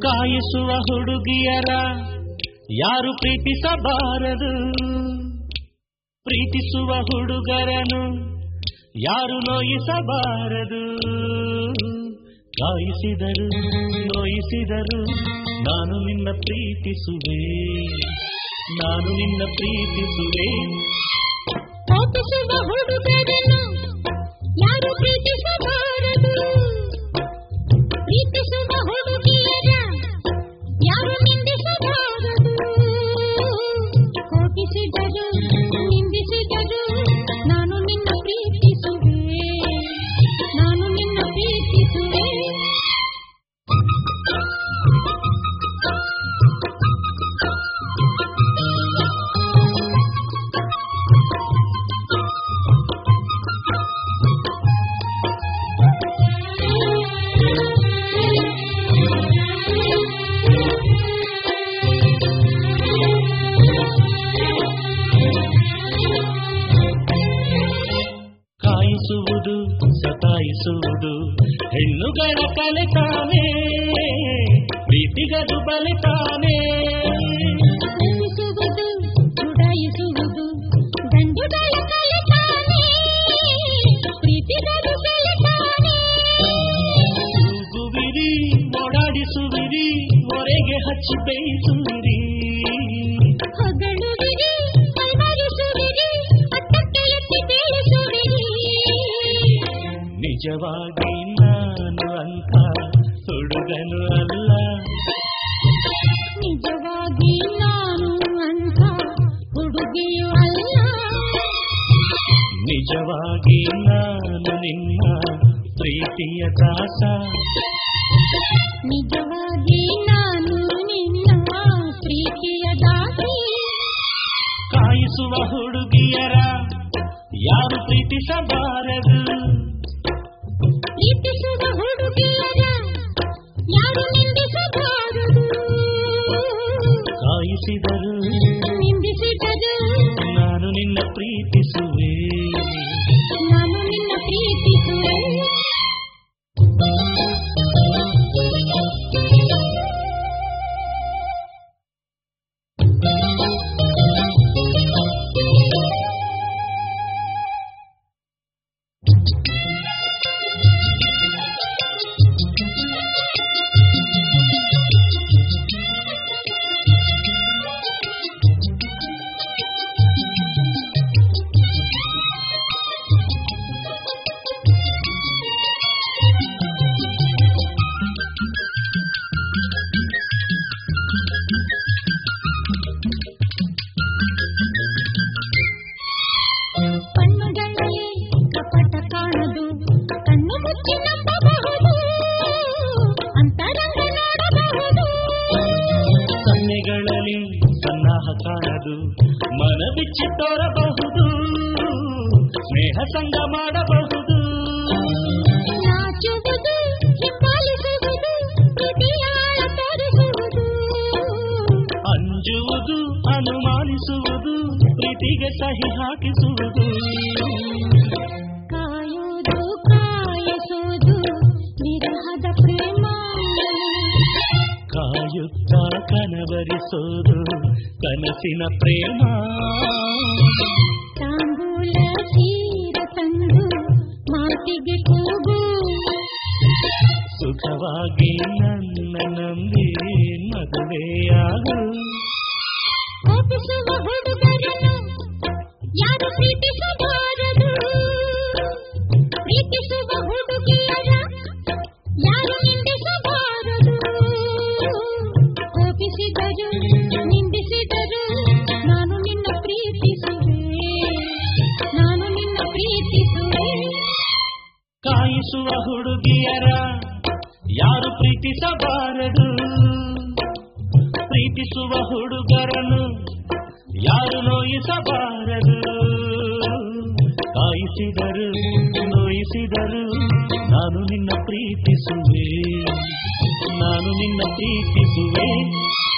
ಕಾಯಿಸುವ ಹುಡುಗಿಯರ ಯಾರು ಪ್ರೀತಿಸಬಾರದು, ಪ್ರೀತಿಸುವ ಹುಡುಗರನು ಯಾರು ನೋಯಿಸಬಾರದು. ಕಾಯಿಸಿದರು ನೋಯಿಸಿದರು ನಾನು ನಿನ್ನ ಪ್ರೀತಿಸುವೆ, ನಾನು ನಿನ್ನ ಪ್ರೀತಿಸುವೆ. ಪ್ರೀತಿಸುವ ಹುಡುಗರನು ಯಾರು ಪ್ರೀತಿಸಬಾರದು, ಪ್ರೀತಿಸುವ ಹುಡುಗಿಯರ ಯಾರು ನಿಂದಿಸಬಾರದು. ಕೋಪಿಸಿದರು ನಿಂದಿಸಿದರು ನಾನು ನಿನ್ನ ಪ್ರೀತಿಸುವೆ, ನಾನು ನಿನ್ನ ಪ್ರೀತಿಸುವೆ. ಕಾಯಿಸುವುದು ಸತಾಯಿಸುವುದು ಹೆಣ್ಣುಗಳ ಕಲೆತಾನೆ, ಪ್ರೀತಿಗದು ಬಲಿತಾನೆ. ಪ್ರೀತಿಸುವುದು ಚುಡಾಯಿಸುವುದು ಗಂಡುಗಳ ಕಲೆತಾನೆ, ಪ್ರೀತಿಗದು ಬಲಿತಾನೆ. ಕೂಗುವಿರಿ ಓಡಾಡಿಸುವಿರಿ ಹೊರೆಗೆ ಹಚ್ಚಿ ಬೇಯಿಸುವಿರಿ, ಹೊಗಳುವಿರಿ ಕೈಮರಿಸುವಿರಿ ಅತ್ತಕ್ಕೆ ಎತ್ತಿ ಬೀಳಿಸುವಿರಿ. ನಿಜವಾಗಿ ನಾನು ಅಂತ ಹುಡುಗನು ಅಲ್ಲ, ನಿಜವಾಗಿ ನಾನು ಅಂತ ಹುಡುಗಿಯೂ ಅಲ್ಲ. ನಿಜವಾಗಿ ನಾನು ನಿನ್ನ ಪ್ರೀತಿಯ ದಾಸ, ನಿಜವಾಗಿ ನಾನು ನಿನ್ನ ಪ್ರೀತಿಯ ದಾಸಿ. ಕಾಯಿಸುವ ಹುಡುಗಿಯರ ಯಾರು ಪ್ರೀತಿಸಬಾರದು, ಪ್ರೀತಿಸುವ ಹುಡುಗಿಯರ ಯಾರು ನಿಂದಿಸಬಾರದು. ಕಾಯಿಸಿದರು ನಿಂದಿಸಿದರು ನಾನು ನಿನ್ನ ಪ್ರೀತಿಸುವೆ, ನಾನು ನಿನ್ನ ಪ್ರೀತಿಸುವೆ. ಕಣ್ಣುಗಳಲ್ಲಿ ಕಪಟ ಕಾಣದು, ಕಣ್ಣು ಮುಚ್ಚಿ ನಂಬಬಹುದು, ಅಂತರಂಗ ನೋಡಬಹುದು. ಸನ್ನೆಗಳಲ್ಲಿ ಸನ್ನಾಹ ಕಾಣದು, ಮನ ಬಿಚ್ಚಿ ತೋರಬಹುದು, ಸ್ನೇಹ ಸಂಗ ಮಾಡಬಹುದು. ನಾಚುವುದು ಹಿಂಬಾಲಿಸುವುದು ಪ್ರೀತಿಯಾಳ ತೋರಿಸುವುದು, ಅಂಜುವುದು ಅನುಮಾನಿಸುವುದು ಪ್ರೀತಿಗೆ ಸಹಿ ಹಾಕಿಸುವುದು. ಕಾಯುವುದು ಕಾಯಿಸುವುದು ವಿರಹದ ಪ್ರೇಮ, ಕಾಯುತ್ತಾ ಕನವರಿಸೋದು ಕನಸಿನ ಪ್ರೇಮ. ತಾಂಬೂಲ ಸೀರ ತಂದು ಮಾತಿಗೆ ಕೂಗು, ಸುಖವಾಗಿ ನನ್ನ ನಂಬಿ ಮದುವೆಯಾಗು. ಕೋಪಿಸುವ ಹುಡುಗರನ್ನು ಯಾರು ಪ್ರೀತಿಸಬಾರದು, ಪ್ರೀತಿಸುವ ಹುಡುಗಿಯರ ಯಾರು ನಿಂದಿಸಬಾರದು. ಕೋಪಿಸಿದರು ನಿಂದಿಸಿದರು ನಾನು ನಿನ್ನ ಪ್ರೀತಿಸುವೆ, ನಾನು ನಿನ್ನ ಪ್ರೀತಿಸುವೆ. ಕಾಯಿಸುವ ಹುಡುಗಿಯರ ಯಾರು ಪ್ರೀತಿಸಬಾರದು, ಪ್ರೀತಿಸುವ ಹುಡುಗರನು ಯಾರು ನೋಯಿಸಬಾರದು. ಕಾಯಿಸಿದರು ನೋಯಿಸಿದರು ನಾನು ನಿನ್ನ ಪ್ರೀತಿಸುವೆ, ನಾನು ನಿನ್ನ ಪ್ರೀತಿಸುವೆ.